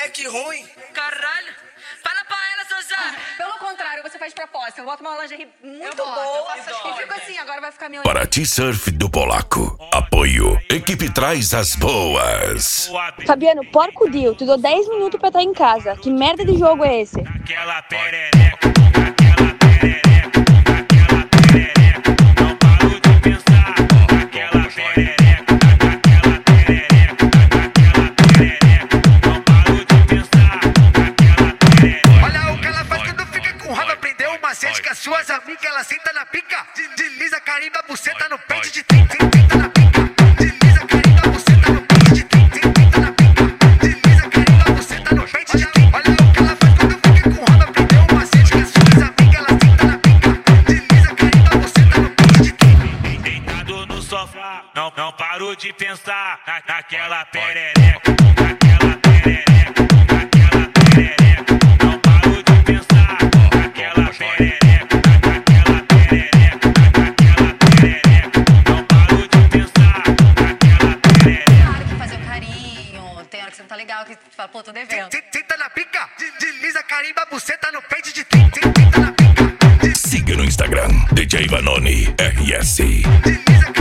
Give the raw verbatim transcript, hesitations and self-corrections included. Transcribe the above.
que ruim. Caralho. Fala pra ela, Suzana. Pelo contrário, você faz proposta. Eu boto uma lingerie muito boto, boa. eu faço E fico assim, agora vai ficar meio... Para T-Surf do Polaco. Apoio. Equipe traz as boas. Fabiano, porco Dio, tu deu dez minutos pra estar em casa. Que merda de jogo é esse? Aquela perereca, aquela perereca, aquela perereca. Não paro de pensar. Aquela perereca, aquela perereca, aquela perereca. Não paro de pensar. Aquela perereca. Olha o que ela faz quando fica com raiva. Aprendeu o macete com as suas amigas. Ela senta na pica. Desliza, carimba, buceta no pente de trinta. Senta na pica. Desliza, carimba, buceta no pente de trinta. Senta na pica. Desliza, carimba, buceta no pente de trinta. Olha o que ela faz quando fica com raiva. Aprendeu o macete com as suas amigas. Ela senta na pica. Desliza, carimba, buceta no pente de trinta. Deitado no sofá, não, não paro de pensar na, naquela perereca, naquela perereca, naquela perereca. Não paro de pensar naquela perereca, naquela perereca, naquela perereca. Não paro de pensar naquela perereca. Tem hora que fazer um carinho, tem hora que você não tá legal, que tu fala, pô, tô devendo. Senta na pica. Desliza, carimba, buceta no pente de trinta. Senta na pica. Siga no Instagram. D J Vanoni R S. Desliza,